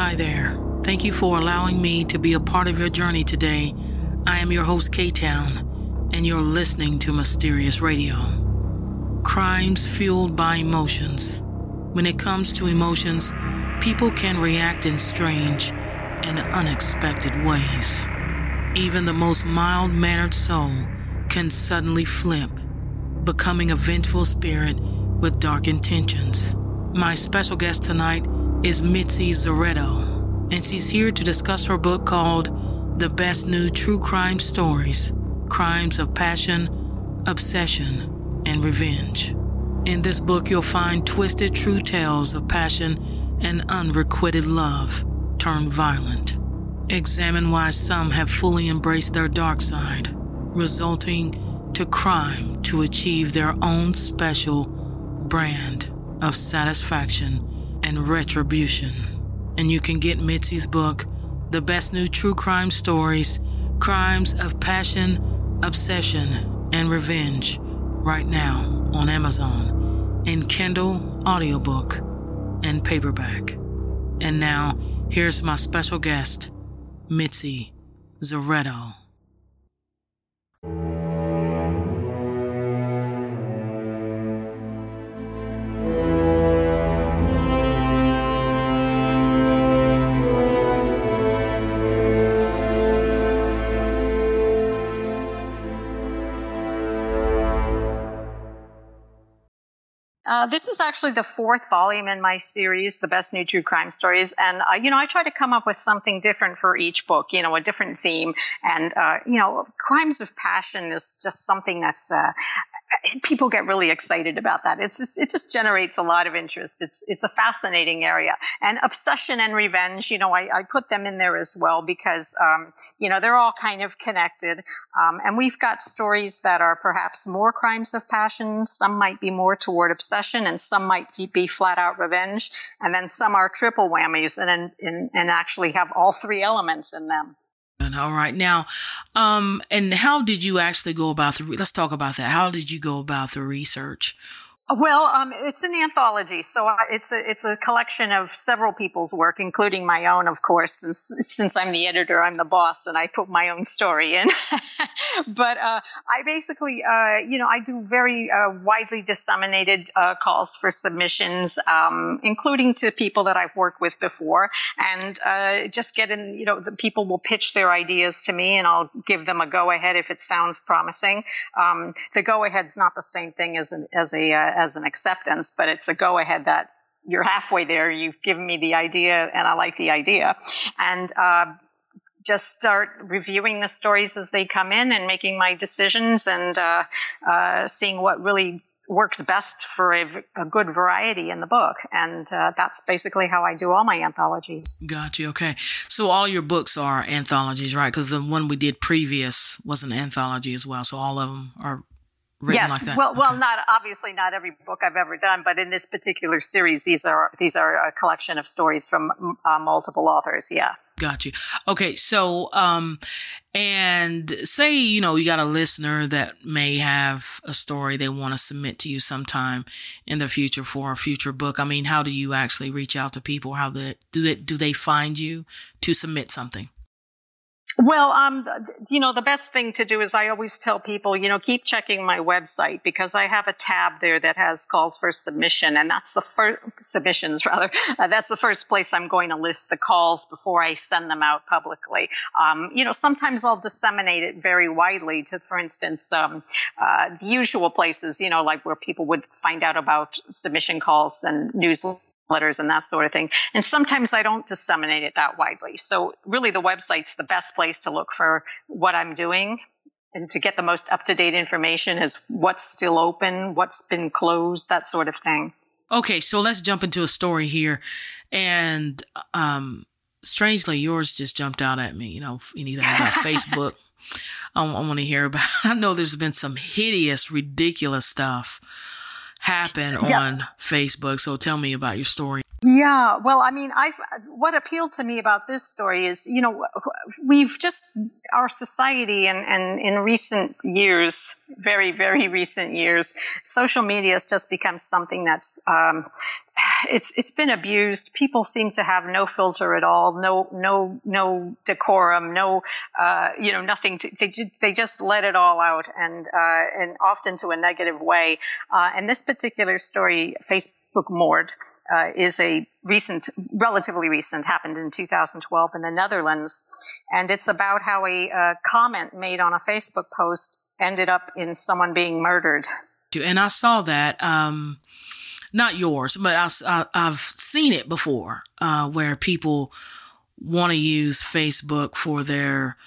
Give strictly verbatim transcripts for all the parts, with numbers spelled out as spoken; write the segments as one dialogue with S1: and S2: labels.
S1: Hi there. Thank you for allowing me to be a part of your journey today. I am your host, K-Town, and you're listening to Mysterious Radio. Crimes fueled by emotions. When it comes to emotions, people can react in strange and unexpected ways. Even the most mild-mannered soul can suddenly flip, becoming a vengeful spirit with dark intentions. My special guest tonight is Mitzi Zaretto, and she's here to discuss her book called The Best New True Crime Stories, Crimes of Passion, Obsession, and Revenge. In this book, you'll find twisted true tales of passion and unrequited love turned violent. Examine why some have fully embraced their dark side, resulting to crime to achieve their own special brand of satisfaction and retribution. And you can get Mitzi's book, The Best New True Crime Stories, Crimes of Passion, Obsession, and Revenge, right now on Amazon, in Kindle audiobook and paperback. And now, here's my special guest, Mitzi Zaretto.
S2: Uh, this is actually the fourth volume in my series, The Best New True Crime Stories. And, uh, you know, I try to come up with something different for each book, you know, a different theme. And, uh, you know, Crimes of Passion is just something that's, uh, people get really excited about that. It's just, it just generates a lot of interest. It's it's a fascinating area. And Obsession and Revenge, you know, I, I put them in there as well because, um, you know, they're all kind of connected. Um, and we've got stories that are perhaps more crimes of passion. Some might be more toward obsession, and some might be flat out revenge. And then some are triple whammies and and, and actually have all three elements in them.
S1: All right. Now, um, and how did you actually go about the, let's talk about that. How did you go about the research?
S2: Well, um, it's an anthology, so I, it's a it's a collection of several people's work, including my own, of course. Since since I'm the editor, I'm the boss, and I put my own story in. But uh, I basically, uh, you know, I do very uh, widely disseminated uh, calls for submissions, um, including to people that I've worked with before, and uh, just get in. You know, the people will pitch their ideas to me, and I'll give them a go ahead if it sounds promising. Um, the go ahead's not the same thing as an as a uh, as an acceptance, but it's a go-ahead that you're halfway there. You've given me the idea and I like the idea. And uh, just start reviewing the stories as they come in and making my decisions and uh, uh, seeing what really works best for a, a good variety in the book. And uh, that's basically how I do all my anthologies.
S1: Got you. Okay. So all your books are anthologies, right? Because the one we did previous was an anthology as well. So all of them are written
S2: yes.
S1: like that?
S2: Well,
S1: okay.
S2: well, not obviously not every book I've ever done, but in this particular series, these are these are a collection of stories from uh, multiple authors. Yeah.
S1: Got you. Okay. So, um, and say, you know, you got a listener that may have a story they want to submit to you sometime in the future for a future book. I mean, how do you actually reach out to people? How they, do they, do they find you to submit something?
S2: Well, um, you know, the best thing to do is I always tell people, you know, keep checking my website because I have a tab there that has calls for submission. And that's the first submissions rather. Uh, that's the first place I'm going to list the calls before I send them out publicly. Um, you know, sometimes I'll disseminate it very widely to, for instance, um, uh, the usual places, you know, like where people would find out about submission calls and newsletters. letters and that sort of thing. And sometimes I don't disseminate it that widely. So really the website's the best place to look for what I'm doing and to get the most up-to-date information is what's still open, what's been closed, that sort of thing.
S1: Okay, so let's jump into a story here. And um, strangely, yours just jumped out at me, you know, anything about Facebook. I, I want to hear about, I know there's been some hideous, ridiculous stuff happen
S2: yeah.
S1: on Facebook. So tell me about your story.
S2: Yeah, well, I mean, I've, what appealed to me about this story is, you know, we've just, our society and, and in recent years, very, very recent years, social media has just become something that's, um, it's it's been abused. People seem to have no filter at all, no no no decorum, no uh, you know nothing. To, they they just let it all out, and uh, and often to a negative way. Uh, and this particular story, Facebook Moord, uh, is a recent, relatively recent, happened in two thousand twelve in the Netherlands, and it's about how a uh, comment made on a Facebook post ended up in someone being murdered.
S1: And I saw that. Um, Not yours, but I, I, I've seen it before, uh, where people want to use Facebook for their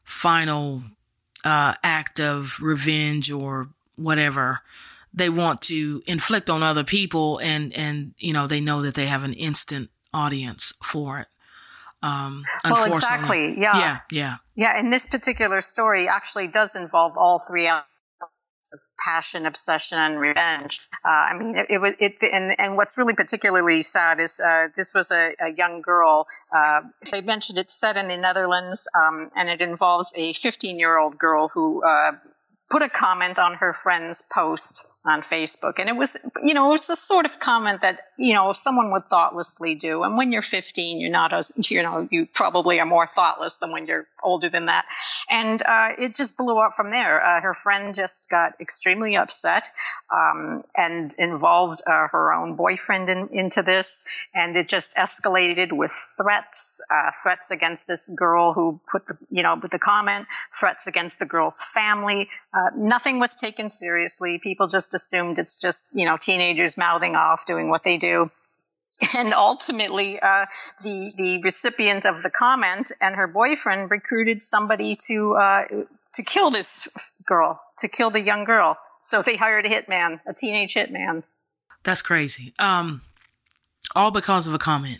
S1: final uh, act of revenge or whatever they want to inflict on other people. And, and, you know, they know that they have an instant audience for it. Um,
S2: well, exactly. Yeah.
S1: Yeah. Yeah.
S2: Yeah. And this particular story actually does involve all three elements of passion, obsession, and revenge. Uh, I mean, it, it was it, and and what's really particularly sad is uh, this was a, a young girl. Uh, they mentioned it's set in the Netherlands, um, and it involves a fifteen-year-old girl who uh, put a comment on her friend's post on Facebook, and it was, you know, it's the sort of comment that, you know, someone would thoughtlessly do. And when you're fifteen, you're not as, you know, you probably are more thoughtless than when you're older than that. And uh, it just blew up from there. Uh, her friend just got extremely upset um, and involved uh, her own boyfriend in, into this, and it just escalated with threats, uh, threats against this girl who put the, you know, with the comment, threats against the girl's family. Uh, nothing was taken seriously. People just assumed it's just, you know, teenagers mouthing off, doing what they do. And ultimately, uh, the the recipient of the comment and her boyfriend recruited somebody to uh, to kill this girl, to kill the young girl. So they hired a hitman, a teenage hitman.
S1: That's crazy. Um, all because of a comment.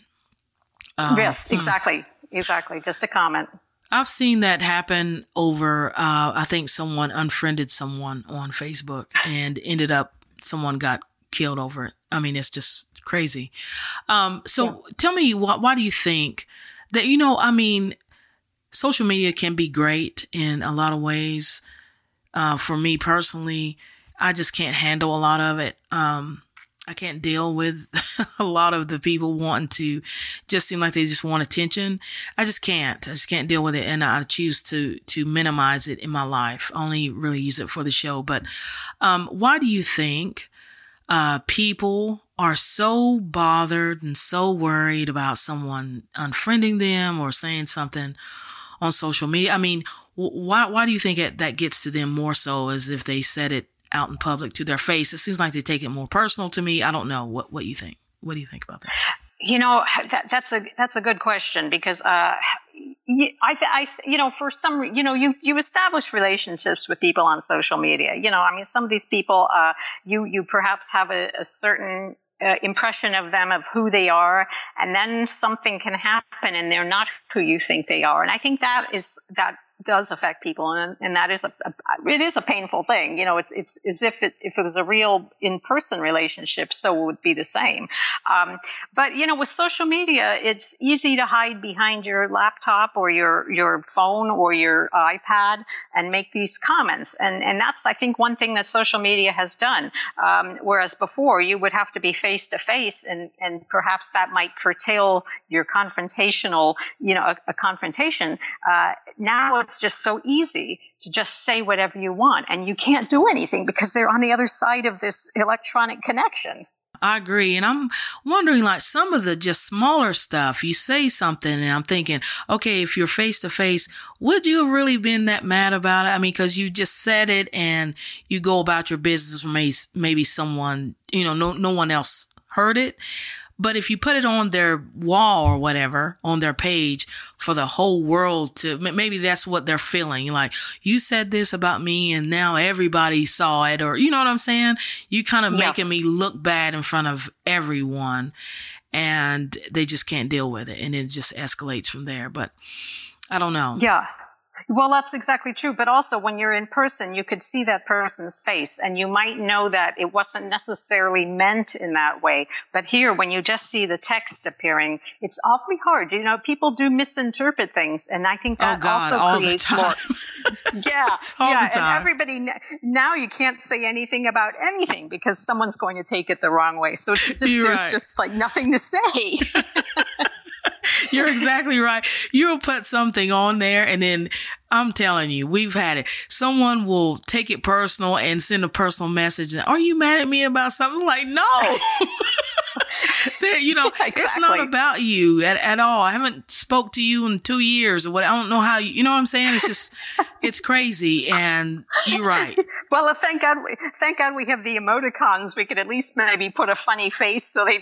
S1: Um,
S2: yes, exactly, hmm. exactly. Just a comment.
S1: I've seen that happen over, uh, I think someone unfriended someone on Facebook and ended up, someone got killed over it. I mean, it's just crazy. Um, so yeah. Tell me, why, why do you think that, you know, I mean, social media can be great in a lot of ways. Uh, for me personally, I just can't handle a lot of it. Um, I can't deal with a lot of the people wanting to just seem like they just want attention. I just can't. I just can't deal with it. And I choose to, to minimize it in my life. I only really use it for the show. But, um, why do you think, uh, people are so bothered and so worried about someone unfriending them or saying something on social media? I mean, why, why do you think it, that gets to them more so as if they said it out in public to their face? It seems like they take it more personal to me. I don't know. What what you think? What do you think about that?
S2: You know, that, that's a that's a good question because uh, I, I, you know, for some, you know, you you establish relationships with people on social media. You know, I mean, some of these people, uh, you you perhaps have a, a certain uh, impression of them, of who they are, and then something can happen, and they're not who you think they are. And I think that is that. does affect people, and and that is a, a it is a painful thing. You know, it's it's as if it if it was a real in-person relationship, so it would be the same. Um, but you know, with social media, it's easy to hide behind your laptop or your your phone or your iPad and make these comments, and and that's, I think, one thing that social media has done. Um, whereas before, you would have to be face to face, and and perhaps that might curtail your confrontational, you know, a, a confrontation. Uh, now it's just so easy to just say whatever you want, and you can't do anything because they're on the other side of this electronic connection.
S1: I agree. And I'm wondering, like, some of the just smaller stuff, you say something and I'm thinking, okay, if you're face to face, would you have really been that mad about it? I mean, cause you just said it and you go about your business, or maybe, maybe someone, you know, no, no one else heard it. But if you put it on their wall or whatever, on their page for the whole world to, maybe that's what they're feeling. Like, you said this about me and now everybody saw it, or, you know what I'm saying? You kind of yeah. making me look bad in front of everyone, and they just can't deal with it. And it just escalates from there. But I don't know.
S2: Yeah. Well, that's exactly true. But also when you're in person, you could see that person's face and you might know that it wasn't necessarily meant in that way. But here, when you just see the text appearing, it's awfully hard. You know, people do misinterpret things. And I think that
S1: oh God,
S2: also
S1: all
S2: creates
S1: the time.
S2: more. Yeah.
S1: all
S2: yeah.
S1: the time.
S2: And everybody, now you can't say anything about anything because someone's going to take it the wrong way. So it's as if
S1: You're
S2: there's
S1: right.
S2: just like nothing to say.
S1: You're exactly right. You'll put something on there and then I'm telling you, we've had it. Someone will take it personal and send a personal message. Are you mad at me about something? Like, no, you know,
S2: exactly.
S1: It's not about you at, at all. I haven't spoke to you in two years or what. I don't know how you, you know what I'm saying? It's just, it's crazy. And you're right.
S2: Well, thank God, we, thank God we have the emoticons. We could at least maybe put a funny face so they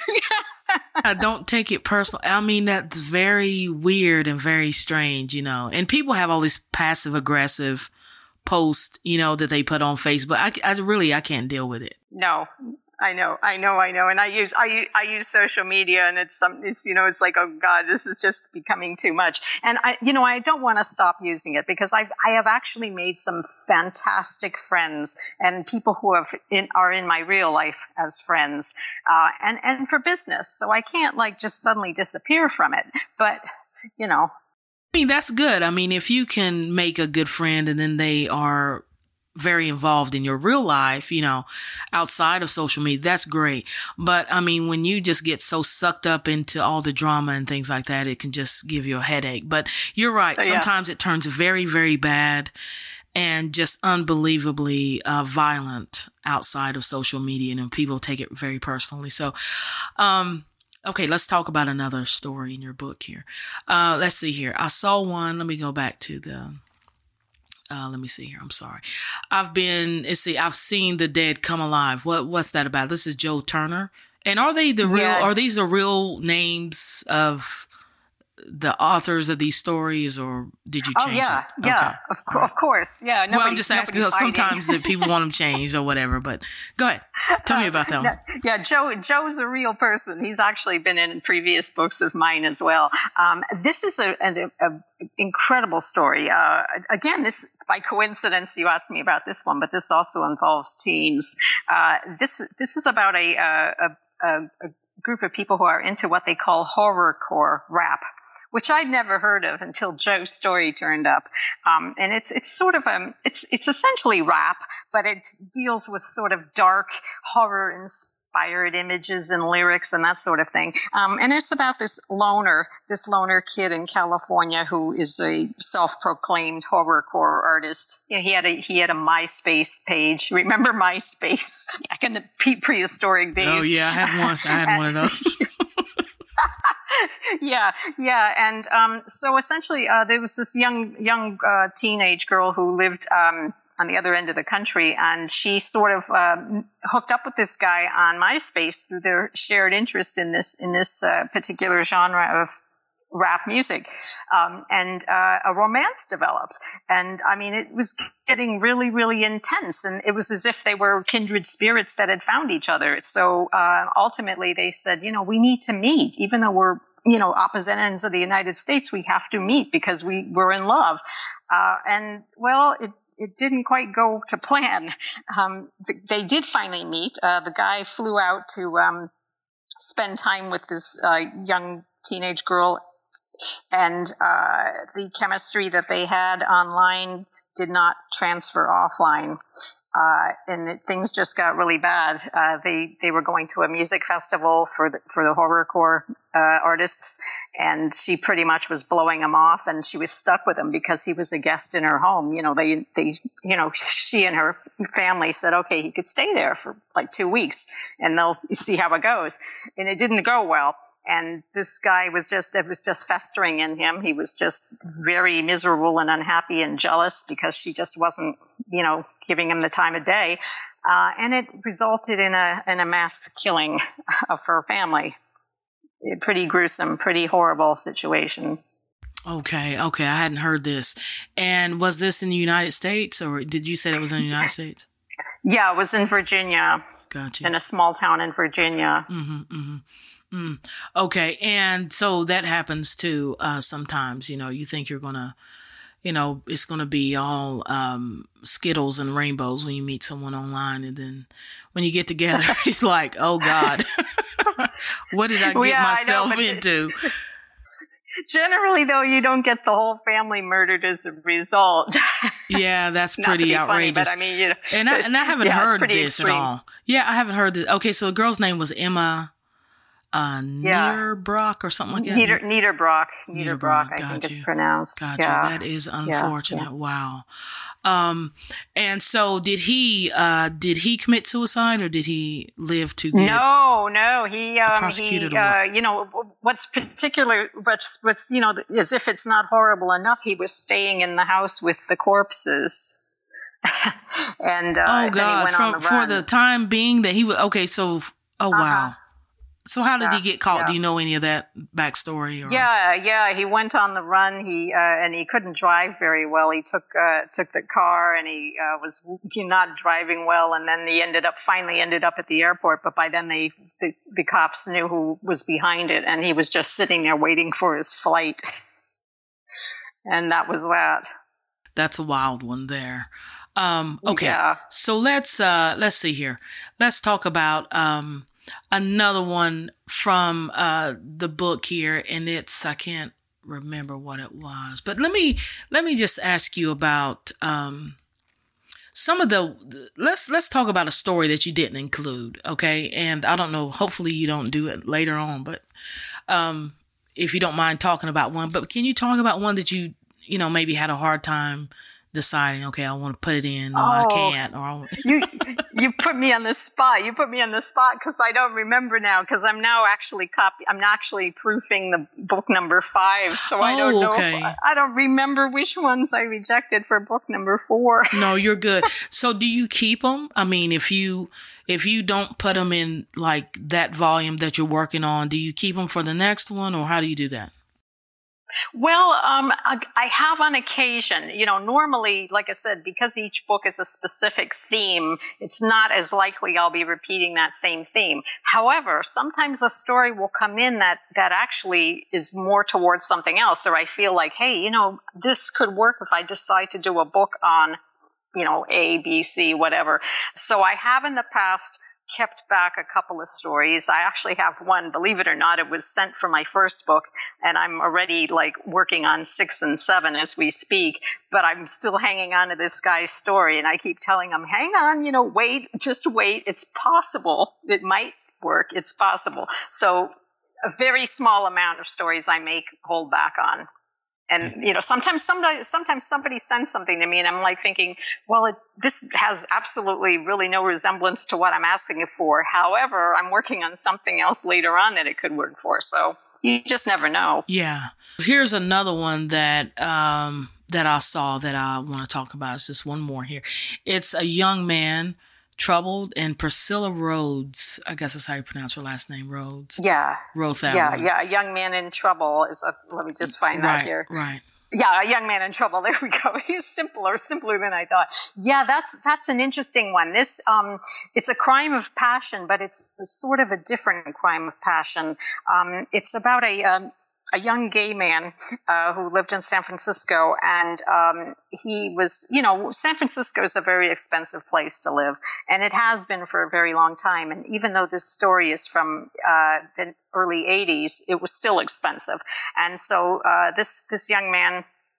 S1: I don't take it personal. I mean, that's very weird and very strange, you know, and people have all this passive aggressive posts, you know, that they put on Facebook. I, I really, I can't deal with it.
S2: No, I know, I know, I know. And I use, I use, I use social media and it's some, it's, you know, it's like, oh God, this is just becoming too much. And I, you know, I don't want to stop using it because I've, I have actually made some fantastic friends and people who have in, are in my real life as friends, uh, and, and for business. So I can't like just suddenly disappear from it, but you know.
S1: I mean, that's good. I mean, if you can make a good friend and then they are very involved in your real life, you know, outside of social media, that's great. But I mean, when you just get so sucked up into all the drama and things like that, it can just give you a headache. But you're right. Sometimes yeah. it turns very, very bad and just unbelievably uh, violent outside of social media. And people take it very personally. So, um, okay, let's talk about another story in your book here. Uh, let's see here. I saw one. Let me go back to the, uh, let me see here. I'm sorry. I've been, let's see, I've seen the dead come alive. What, what's that about? This is Joe Turner. And are they the real, yeah. are these the real names of the authors of these stories, or did you change
S2: oh, yeah,
S1: it?
S2: Yeah,
S1: okay.
S2: of, co- of course. Yeah. Nobody,
S1: well, I'm just asking because sometimes that people want them changed or whatever, but go ahead. Tell uh, me about that one.
S2: Yeah, Joe, Joe's a real person. He's actually been in previous books of mine as well. Um, this is a, a, a incredible story. Uh, again, this, by coincidence, you asked me about this one, but this also involves teens. Uh, this, this is about a, a, a, a group of people who are into what they call horrorcore rap, which I'd never heard of until Joe's story turned up. Um, and it's it's sort of a, it's it's essentially rap, but it deals with sort of dark, horror-inspired images and lyrics and that sort of thing. Um, and it's about this loner, this loner kid in California who is a self-proclaimed horrorcore artist. You know, he had a he had a MySpace page. Remember MySpace back in the pre- prehistoric days?
S1: Oh yeah, I had one. I had one of those.
S2: Yeah, yeah, and um, so essentially, uh, there was this young, young uh, teenage girl who lived um, on the other end of the country, and she sort of uh, hooked up with this guy on MySpace through their shared interest in this in this uh, particular genre of rap music, um, and uh, a romance developed. And I mean, it was getting really, really intense, and it was as if they were kindred spirits that had found each other. So uh, ultimately, they said, you know, we need to meet, even though we're, you know, opposite ends of the United States, we have to meet because we were in love. Uh, and well, it it didn't quite go to plan. Um, th- they did finally meet. Uh, the guy flew out to um, spend time with this uh, young teenage girl. And uh, the chemistry that they had online did not transfer offline. Uh, and it, things just got really bad. Uh, they they were going to a music festival for the, for the horrorcore uh, artists, and she pretty much was blowing him off, and she was stuck with him because he was a guest in her home. You know, they they you know she and her family said, okay, he could stay there for like two weeks, and they'll see how it goes. And it didn't go well. And this guy was just, it was just festering in him. He was just very miserable and unhappy and jealous because she just wasn't, you know, giving him the time of day. Uh, and it resulted in a, in a mass killing of her family. A pretty gruesome, pretty horrible situation.
S1: Okay. Okay. I hadn't heard this. And was this in the United States, or did you say it was in the United States?
S2: Yeah, it was in Virginia.
S1: Gotcha.
S2: In a small town in Virginia.
S1: Mm-hmm, mm-hmm. Mm. Okay. And so that happens too, uh, sometimes, you know, you think you're going to, you know, it's going to be all um, Skittles and rainbows when you meet someone online. And then when you get together, it's like, oh, God, what did I get well, yeah, myself I know, into?
S2: Generally, though, you don't get the whole family murdered as a result.
S1: Yeah, that's pretty outrageous.
S2: Funny, but I mean, you know,
S1: and, I, and I haven't
S2: yeah,
S1: heard this
S2: extreme.
S1: at all. Yeah, I haven't heard this. Okay, so the girl's name was Emma uh,
S2: yeah.
S1: Niederbrock or something like that?
S2: Nieder, Niederbrock. Niederbrock, I
S1: Got
S2: think
S1: you.
S2: it's pronounced.
S1: Gotcha.
S2: Yeah.
S1: That is unfortunate.
S2: Yeah, yeah.
S1: Wow. Um, and so did he, uh, did he commit suicide or did he live to get
S2: No, no. He, um,
S1: prosecuted
S2: he,
S1: or
S2: uh,
S1: what?
S2: you know, what's particular, what's, what's, you know, as if it's not horrible enough, he was staying in the house with the corpses. and, uh,
S1: oh
S2: then
S1: God,
S2: he went
S1: From,
S2: on the
S1: for
S2: run.
S1: the time being that he was, okay, so, oh wow.
S2: Uh-huh.
S1: So how did
S2: yeah,
S1: he get caught?
S2: yeah.
S1: Do you know any of that backstory? Or?
S2: Yeah, yeah. He went on the run. He uh, and he couldn't drive very well. He took uh, took the car and he uh, was not driving well. And then he ended up finally ended up at the airport. But by then they the, the cops knew who was behind it, and he was just sitting there waiting for his flight. And that was that.
S1: That's a wild one there. Um, okay,
S2: yeah.
S1: so let's uh, let's see here. Let's talk about. Um, Another one from uh, the book here, and it's I can't remember what it was, but let me let me just ask you about um, some of the. Let's let's talk about a story that you didn't include, okay? And I don't know. Hopefully, you don't do it later on, but um, if you don't mind talking about one, but can you talk about one that you you know maybe had a hard time deciding? Okay, I want to put it in, or
S2: oh,
S1: I can't, or I
S2: you. You put me on the spot. You put me on the spot because I don't remember now because I'm now actually copy. I'm actually proofing the book number five, so
S1: oh,
S2: I don't know.
S1: Okay.
S2: If I, I don't remember which ones I rejected for book number four.
S1: No, you're good. So, do you keep them? I mean, if you if you don't put them in like that volume that you're working on, do you keep them for the next one, or how do you do that?
S2: Well, um, I, I have on occasion, you know, normally, like I said, because each book is a specific theme, it's not as likely I'll be repeating that same theme. However, sometimes a story will come in that, that actually is more towards something else, or I feel like, hey, you know, this could work if I decide to do a book on, you know, A, B, C, whatever. So I have in the past kept back a couple of stories. I actually have one, believe it or not, it was sent for my first book, and I'm already like working on six and seven as we speak, but I'm still hanging on to this guy's story, and I keep telling him, hang on, you know, wait, just wait. It's possible. It might work. It's possible. So a very small amount of stories I make hold back on. And, you know, sometimes somebody, sometimes somebody sends something to me and I'm like thinking, well, it, this has absolutely really no resemblance to what I'm asking it for. However, I'm working on something else later on that it could work for. So you just never know.
S1: Yeah. Here's another one that, um, that I saw that I want to talk about. It's just one more here. It's a young man troubled, and Priscilla Rhodes, I guess that's how you pronounce her last name, Rhodes.
S2: Yeah.
S1: Wrote that
S2: yeah,
S1: one.
S2: Yeah, A Young Man in Trouble is, a, let me just find
S1: right,
S2: that here.
S1: Right.
S2: Yeah, A Young Man in Trouble. There we go. He's simpler, simpler than I thought. Yeah, that's that's an interesting one. This, um, it's a crime of passion, but it's sort of a different crime of passion. Um, it's about a um, a young gay man uh, who lived in San Francisco, and um, he was, you know, San Francisco is a very expensive place to live, and it has been for a very long time. And even though this story is from uh, the early eighties, it was still expensive. And so uh, this this young man,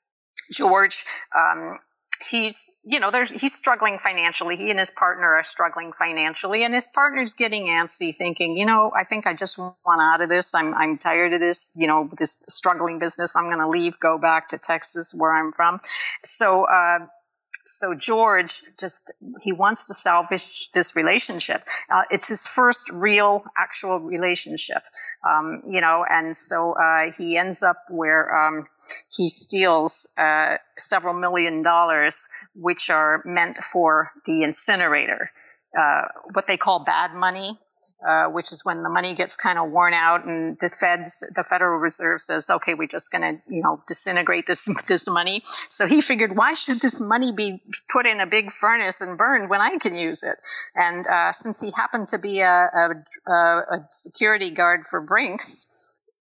S2: George, um, he's, you know, he's struggling financially. He and his partner are struggling financially, and his partner's getting antsy, thinking, you know, I think I just want out of this. I'm I'm tired of this, you know, this struggling business. I'm going to leave, go back to Texas, where I'm from. So, uh, so George just, he wants to salvage this relationship. Uh, it's his first real, actual relationship, um, you know, and so uh, he ends up where um, he steals uh, several million dollars, which are meant for the incinerator, uh, what they call bad money. Uh, which is when the money gets kind of worn out, and the feds, the Federal Reserve says, okay, we're just going to, you know, disintegrate this this money. So he figured, why should this money be put in a big furnace and burned when I can use it? And uh, since he happened to be a, a, a security guard for Brinks,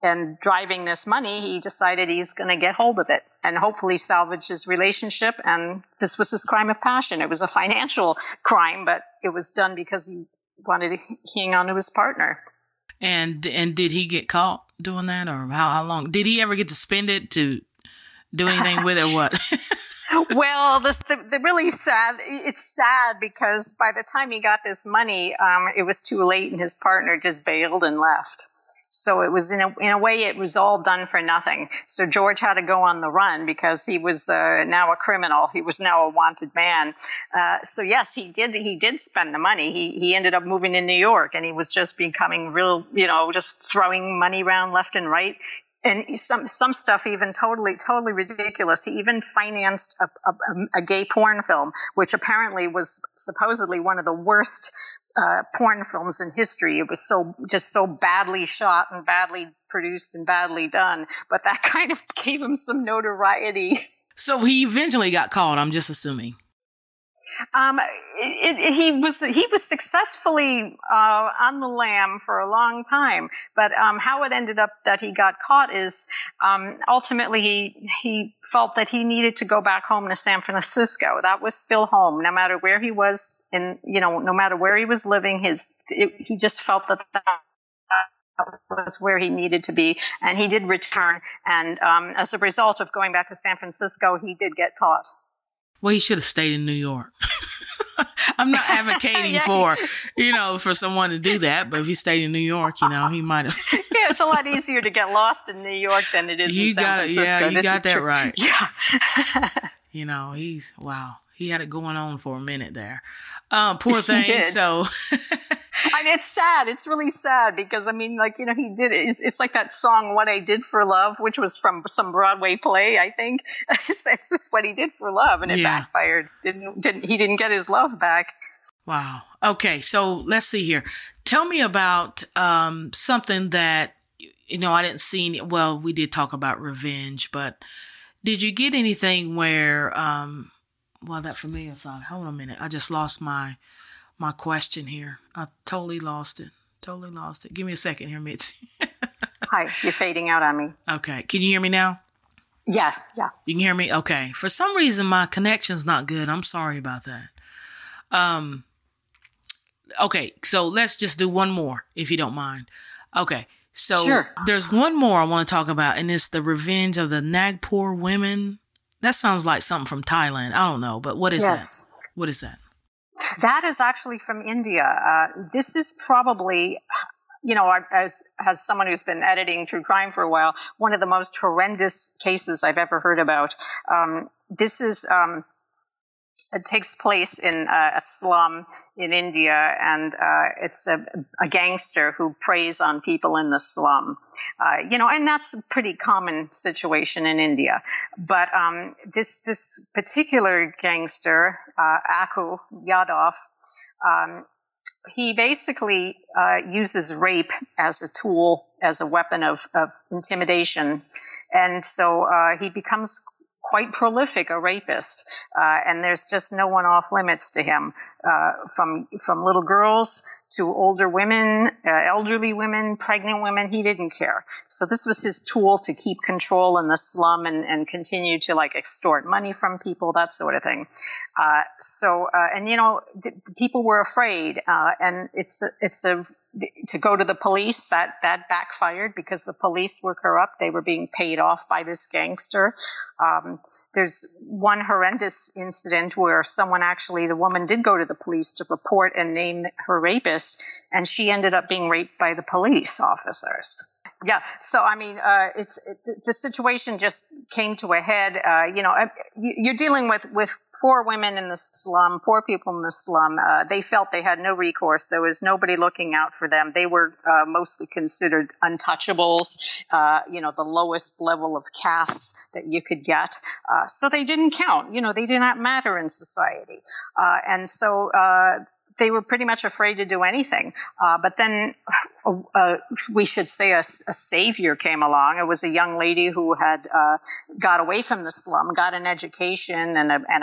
S2: and driving this money, he decided he's going to get hold of it and hopefully salvage his relationship. And this was his crime of passion. It was a financial crime, but it was done because he wanted to hang on to his partner.
S1: And and did he get caught doing that, or how, how long? Did he ever get to spend it, to do anything with it, or what?
S2: Well, this, the, the really sad, it's sad because by the time he got this money, um, it was too late and his partner just bailed and left. So it was in a, in a way, it was all done for nothing. So George had to go on the run because he was uh, now a criminal. He was now a wanted man. Uh, so yes, he did, he did spend the money. He, he ended up moving to New York and he was just becoming real, you know, just throwing money around left and right. And some some stuff even totally, totally ridiculous. He even financed a, a, a gay porn film, which apparently was supposedly one of the worst uh, porn films in history. It was so just so badly shot and badly produced and badly done. But that kind of gave him some notoriety.
S1: So he eventually got caught, I'm just assuming.
S2: Um, it, it, he was he was successfully uh, on the lam for a long time, but um, how it ended up that he got caught is um, ultimately he he felt that he needed to go back home to San Francisco. That was still home, no matter where he was, in you know, no matter where he was living. His it, he just felt that that was where he needed to be, and he did return. And um, as a result of going back to San Francisco, he did get caught.
S1: Well, he should have stayed in New York. I'm not advocating yeah. for, you know, for someone to do that, but if he stayed in New York, you know, he might have.
S2: Yeah, it's a lot easier to get lost in New York than it is
S1: you
S2: in San
S1: got
S2: Francisco.
S1: It, yeah, you
S2: this
S1: got that
S2: true.
S1: right.
S2: Yeah.
S1: You know, he's, wow, he had it going on for a minute there. Uh, poor thing.
S2: He did.
S1: So.
S2: I mean, it's sad. It's really sad because, I mean, like, you know, he did it. It's, it's like that song, What I Did for Love, which was from some Broadway play, I think. It's, it's just what he did for love, and it yeah. backfired. Didn't, didn't, he didn't get his love back.
S1: Wow. Okay, so let's see here. Tell me about um, something that, you know, I didn't see any, well, we did talk about revenge, but did you get anything where, um, well, that familiar song, hold on a minute. I just lost my... My question here. I totally lost it. Totally lost it. Give me a second here, Mitzi.
S2: Hi, you're fading out on me.
S1: Okay. Can you hear me now?
S2: Yeah, yeah.
S1: You can hear me? Okay. For some reason, my connection's not good. I'm sorry about that. Um. Okay, so let's just do one more, if you don't mind. Okay. So
S2: sure.
S1: There's one more I want to talk about, and it's the revenge of the Nagpur women. That sounds like something from Thailand. I don't know, but what is
S2: yes.
S1: that? What is that?
S2: That is actually from India. Uh, this is probably, you know, as as someone who's been editing true crime for a while, one of the most horrendous cases I've ever heard about. Um, this is, um, it takes place in uh, a slum in India, and uh, it's a, a gangster who preys on people in the slum. Uh, you know, and that's a pretty common situation in India. But um, this this particular gangster, uh, Akku Yadav, um, he basically uh, uses rape as a tool, as a weapon of, of intimidation. And so uh, he becomes quite prolific, a rapist, uh, and there's just no one off limits to him, uh, from from little girls to older women, uh, elderly women, pregnant women. He didn't care. So this was his tool to keep control in the slum and, and continue to like extort money from people, that sort of thing. Uh, so uh, and you know, th- people were afraid, uh, and it's a, it's a to go to the police, that, that backfired because the police were corrupt. They were being paid off by this gangster. Um, there's one horrendous incident where someone actually, the woman did go to the police to report and name her rapist, and she ended up being raped by the police officers. Yeah. So, I mean, uh, it's it, the situation just came to a head. Uh, you know, you're dealing with, with poor women in the slum, poor people in the slum. Uh, they felt they had no recourse. There was nobody looking out for them. They were uh, mostly considered untouchables, uh, you know, the lowest level of caste that you could get. Uh, so they didn't count. You know, they did not matter in society. Uh, and so uh, they were pretty much afraid to do anything. Uh, but then uh, we should say a, a savior came along. It was a young lady who had uh, got away from the slum, got an education and a, and a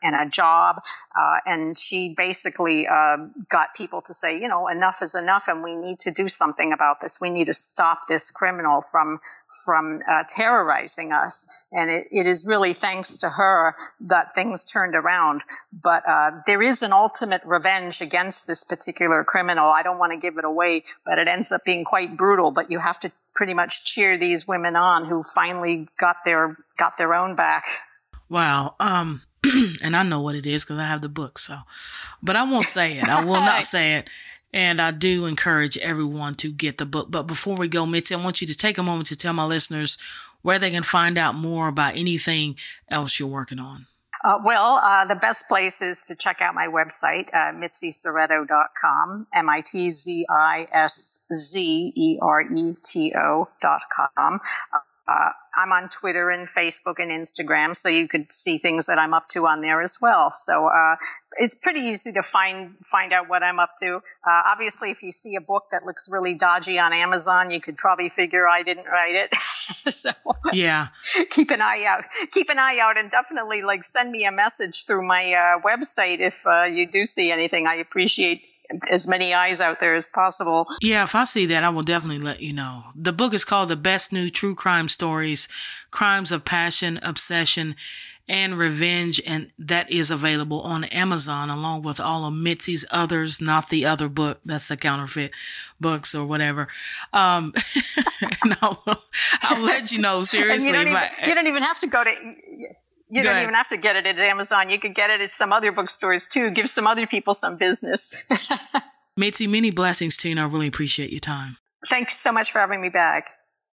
S2: and a job. Uh, and she basically uh, got people to say, you know, enough is enough, and we need to do something about this. We need to stop this criminal from from uh, terrorizing us. And it, it is really thanks to her that things turned around. But uh, there is an ultimate revenge against this particular criminal. I don't want to give it away, but it ends up being quite brutal. But you have to pretty much cheer these women on who finally got their got their own back.
S1: Wow. Um, and I know what it is because I have the book. So, but I won't say it. I will not say it. And I do encourage everyone to get the book. But before we go, Mitzi, I want you to take a moment to tell my listeners where they can find out more about anything else you're working on.
S2: Uh, well, uh, the best place is to check out my website, uh, mitzi soreto dot com, M I T Z I S Z E R E T O dot com. Uh, I'm on Twitter and Facebook and Instagram, so you could see things that I'm up to on there as well. So uh, it's pretty easy to find find out what I'm up to. Uh, obviously, if you see a book that looks really dodgy on Amazon, you could probably figure I didn't write it. So
S1: yeah,
S2: keep an eye out. Keep an eye out, and definitely like send me a message through my uh, website if uh, you do see anything. I appreciate as many eyes out there as possible.
S1: Yeah, if I see that, I will definitely let you know. The book is called The Best New True Crime Stories, Crimes of Passion, Obsession, and Revenge, and that is available on Amazon along with all of Mitzi's others, not the other book. That's the counterfeit books or whatever. Um, and I'll, I'll let you know, seriously.
S2: You don't, even,
S1: I,
S2: you don't even have to go to... You
S1: Go
S2: don't
S1: ahead.
S2: even have to get it at Amazon. You could get it at some other bookstores, too. Give some other people some business.
S1: Mitzi, many blessings to you, and I really appreciate your time.
S2: Thanks so much for having me back.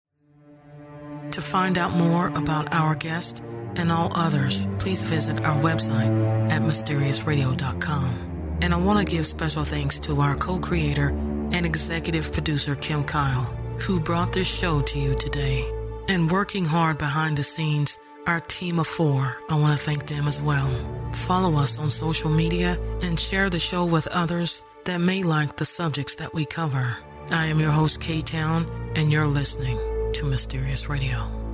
S1: To find out more about our guest and all others, please visit our website at mysterious radio dot com. And I want to give special thanks to our co-creator and executive producer, Kim Kyle, who brought this show to you today. And working hard behind the scenes, our team of four, I want to thank them as well. Follow us on social media and share the show with others that may like the subjects that we cover. I am your host, K-Town, and you're listening to Mysterious Radio.